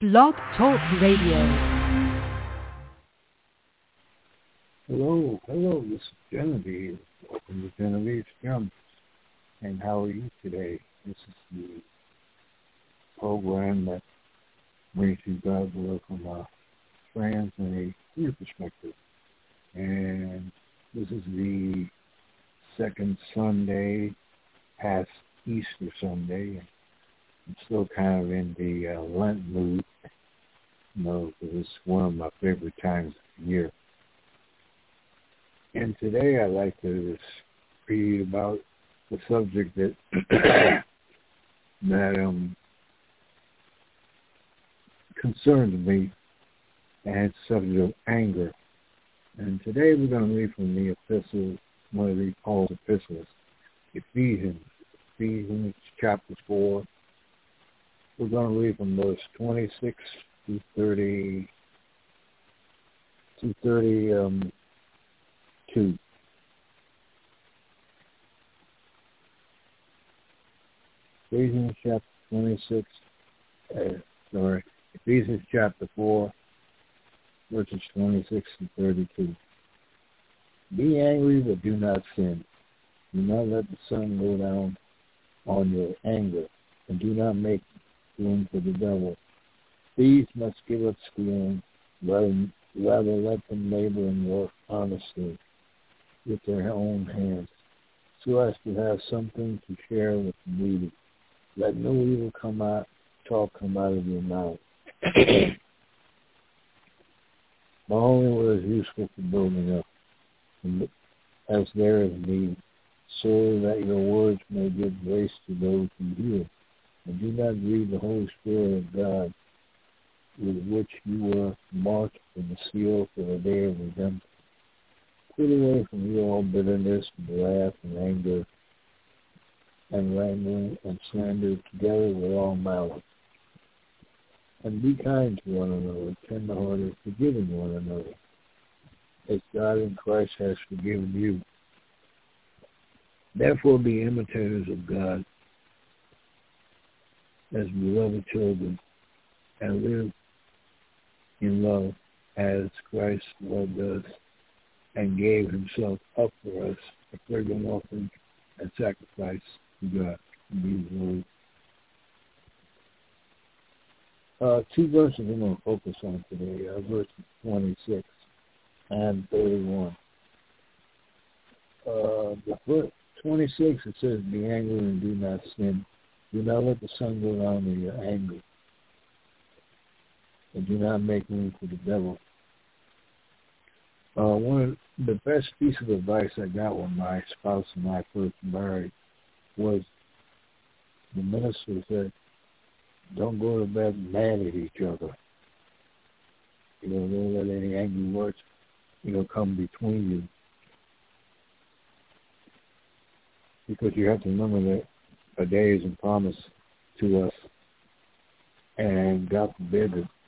Blog Talk Radio. Hello, this is Genevieve. Welcome to Genevieve's Gems. And how are you today? This is the program that brings you God's word from a trans and a queer perspective. And this is the second Sunday past Easter Sunday. I'm still kind of in the Lent mood, because it's one of my favorite times of the year. And today I'd like to just read about the subject that concerns me, and it's the subject of anger. And today we're going to read from the epistle, one of Paul's epistles, Ephesians chapter 4. We're going to read from verse 26 to 32. Ephesians chapter 4, verses 26 to 32. Be angry, but do not sin. Do not let the sun go down on your anger, and do not make room for the devil. Thieves must give up stealing, rather let them labor and work honestly with their own hands, so as to have something to share with the needy. Let no evil talk come out of your mouth, but only what is useful for building up, as there is need, so that your words may give grace to those who hear. And do not grieve the Holy Spirit of God, with which you were marked in the seal for the day of redemption. Put away from you all bitterness and wrath and anger and wrangling and slander, together with all malice. And be kind to one another, tender-hearted, forgiving one another, as God in Christ has forgiven you. Therefore be imitators of God as beloved children, and live in love as Christ loved us and gave himself up for us, a fragrant offering and sacrifice to God. These words. Two verses I'm going to focus on today, verses 26 and 31. The verse 26, it says, be angry and do not sin. Do not let the sun go down in your anger, and do not make room for the devil. One of the best piece of advice I got when my spouse and I first married was the minister said, don't go to bed mad at each other. Don't let any angry words, come between you. Because you have to remember that a day isn't promised to us, and God forbid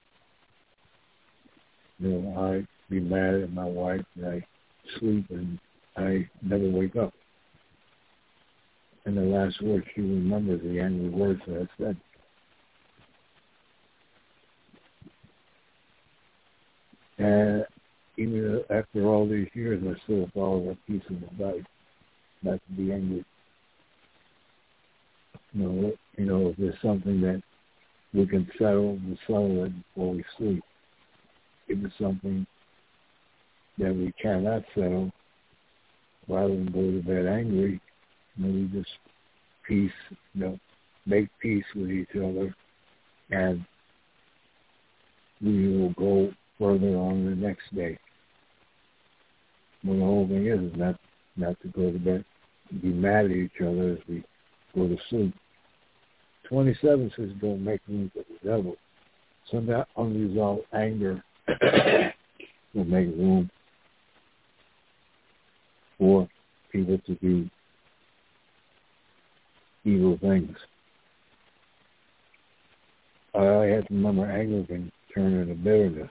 that I be mad at my wife and I sleep and I never wake up. And the last word she remembers the angry words that I said. And even after all these years, I still follow that piece of advice, not to be angry. If there's something that we can settle, we'll settle it before we sleep. If it's something that we cannot settle, rather than go to bed angry, we just make peace with each other, and we will go further on the next day. Well, the whole thing is not to go to bed, be mad at each other as we go to sleep. 27 says, don't make room for the devil. So that unresolved anger will make room for people to do evil things. I have to remember anger can turn into bitterness.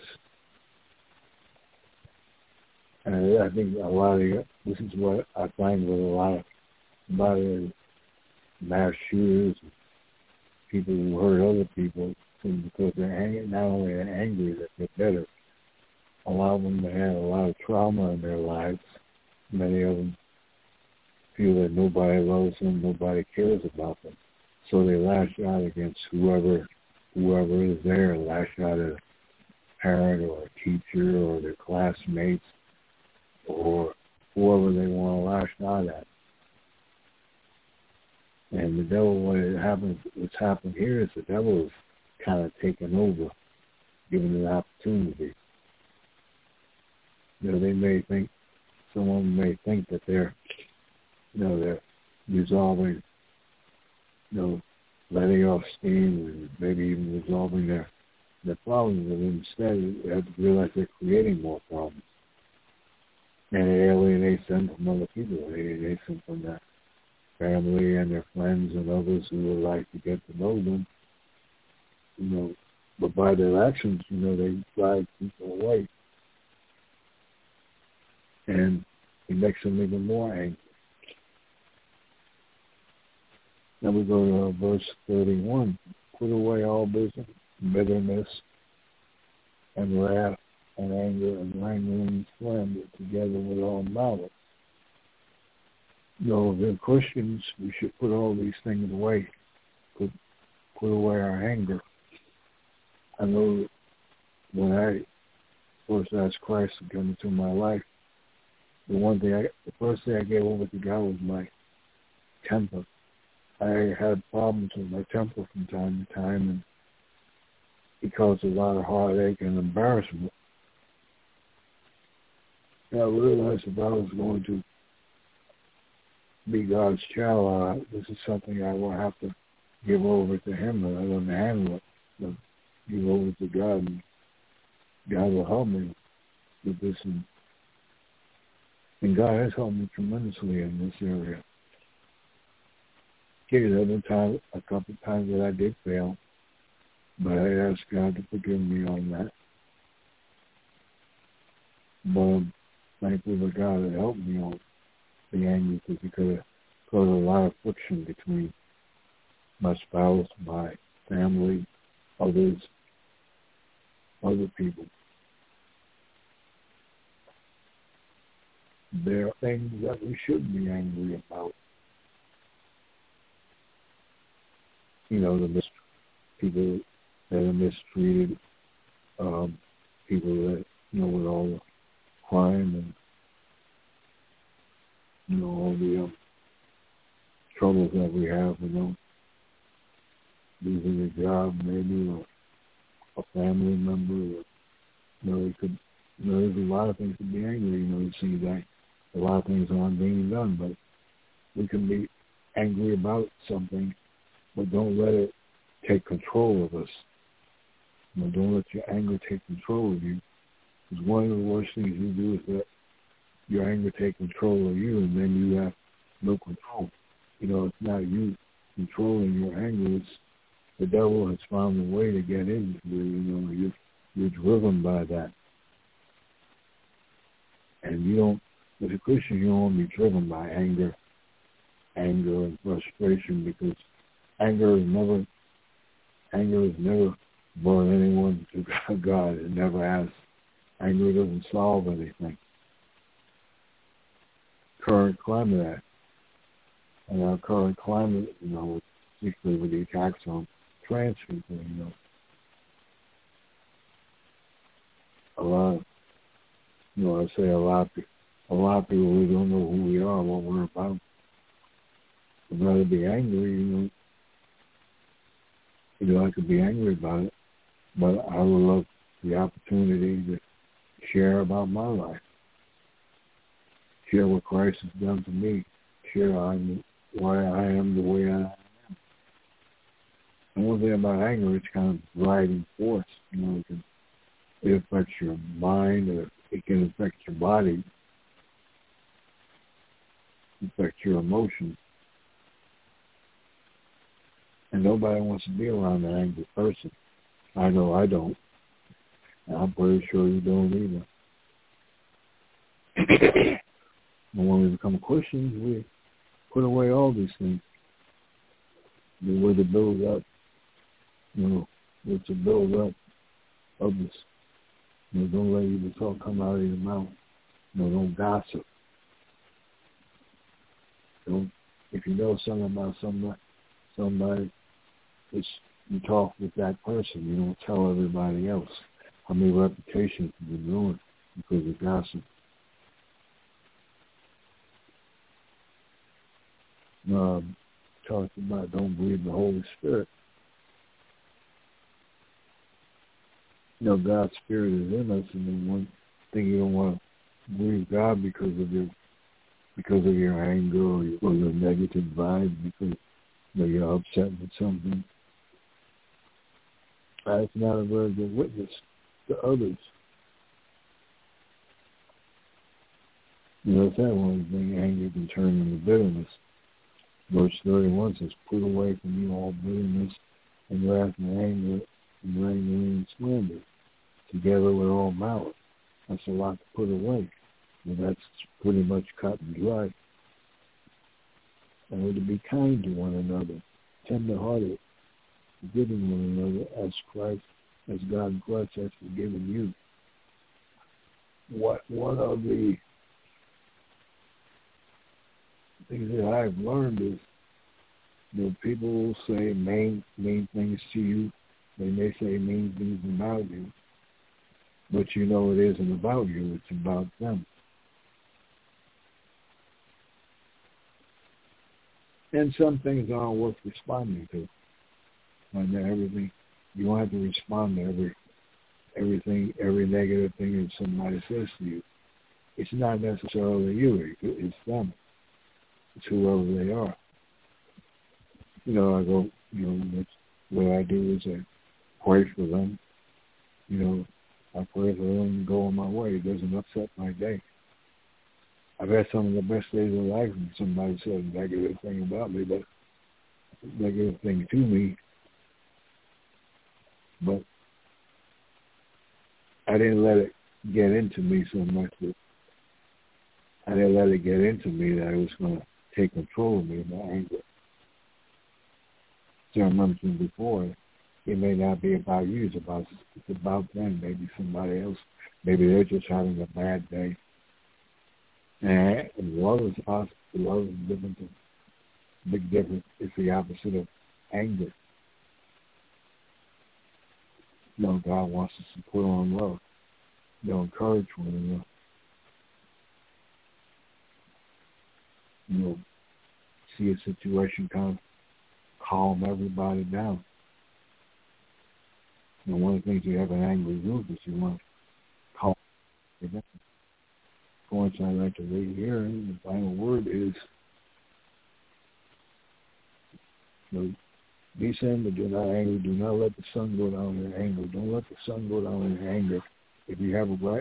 And I think this is what I find with a lot of mass shooters, people who hurt other people, And because they're angry, not only are angry that they're bitter, a lot of them have a lot of trauma in their lives. Many of them feel that nobody loves them, nobody cares about them. So they lash out against whoever is there, lash out at a parent or a teacher or their classmates or whoever they want to lash out at. And the devil, what's happened here is the devil is kind of taken over, given an opportunity. Someone may think that they're resolving, letting off steam and maybe even resolving their problems, and instead they have to realize they're creating more problems. And it alienates them from other people. It alienates them from their family and their friends and others who would like to get to know them. But by their actions, they drive people away. And it makes them even more angry. Now we go to verse 31. Put away all bitterness and wrath and anger and wrangling and slander together with all malice. If we're Christians, we should put all these things away. Put away our anger. I know when I first asked Christ to come into my life, the first thing I gave over to God was my temper. I had problems with my temper from time to time, and it caused a lot of heartache and embarrassment. And I realized if I was going to be God's child, this is something I will have to give over to Him, and I don't handle it. But give over to God, and God will help me with this. And God has helped me tremendously in this area. Okay, there have been a couple of times that I did fail, but I asked God to forgive me on that. But I'm thankful that God had helped me on the anger, because it could have caused a lot of friction between my spouse, my family, other people. There are things that we shouldn't be angry about. The people that are mistreated, people that, with all the crime and, all the troubles that we have, losing a job maybe, or a family member, there's a lot of things to be angry. You see that a lot of things aren't being done, but we can be angry about something, but don't let it take control of us. Don't let your anger take control of you. Because one of the worst things you do is let your anger take control of you, and then you have no control. It's not you controlling your anger. It's the devil has found a way to get into you. You're driven by that. And as a Christian, you don't want to be driven by anger and frustration, because anger has never brought anyone to God. It never has. Anger doesn't solve anything. Current climate, and our current climate, particularly with the attacks on trans people, a lot of people really don't know who we are, what we're about. I'd rather be angry, I could be angry about it, but I would love the opportunity to share about my life, share what Christ has done for me, share why I am the way I am. And one thing about anger, it's kind of driving force. It affects your mind, or it can affect your body, affect your emotions. And nobody wants to be around an angry person. I know I don't. And I'm pretty sure you don't either. And when we become Christians, we put away all these things. The way to build up, It's a build up others. Don't let evil talk come out of your mouth. Don't gossip. If you know something about somebody, you talk with that person. You don't tell everybody else. How many reputations have been ruined because of gossip? Talked about don't believe the Holy Spirit. God's Spirit is in us, and then one thing you don't want to believe God because of your anger or your negative vibe, because you're upset with something. That's not a very good witness to others. If that one thing, anger can turn into bitterness. Verse 31 says, "Put away from you all bitterness and wrath and anger and slander, together with all malice." That's a lot to put away. And that's pretty much cut and dry. And we're to be kind to one another, tender-hearted, forgiving one another as God Christ has forgiven you. One of the things that I've learned is people will say mean things to you. They may say mean things about you. But it isn't about you. It's about them. And some things aren't worth responding to. Everything, you don't have to respond to every negative thing that somebody says to you. It's not necessarily you. It's them. It's whoever they are. I go, what I do is I pray for them. I pray for them and go on my way. It doesn't upset my day. I've had some of the best days of life when somebody said a negative thing about me, but negative thing to me. But I didn't let it get into me so much that I didn't let it get into me that I was going to take control of me in my anger. So I mentioned before, it may not be about you, it's about them, maybe somebody else. Maybe they're just having a bad day. And love is possible. Love is different. Big difference. It's the opposite of anger. God wants us to put on love. Encourage one another. See a situation kind of calm everybody down. One of the things you have an angry group is you want to calm them down. Points I'd like to read here, and the final word is, be sin, but do not anger. Do not let the sun go down in anger. Don't let the sun go down in anger. If you have a right,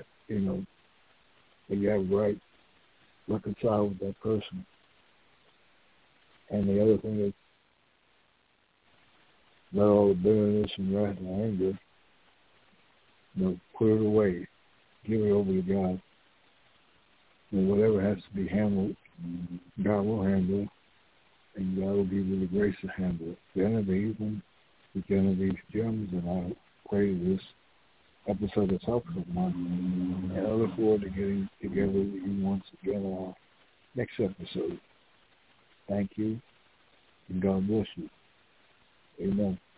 reconcile with that person. And the other thing is, let all the bitterness and wrath and anger, put it away. Give it over to God. And whatever has to be handled, God will handle it. And God will give you the grace to handle it. Genevieve Gems, and I pray this episode has helped someone. And I look forward to getting together with you once again on our next episode. Thank you, and God bless you. Amen.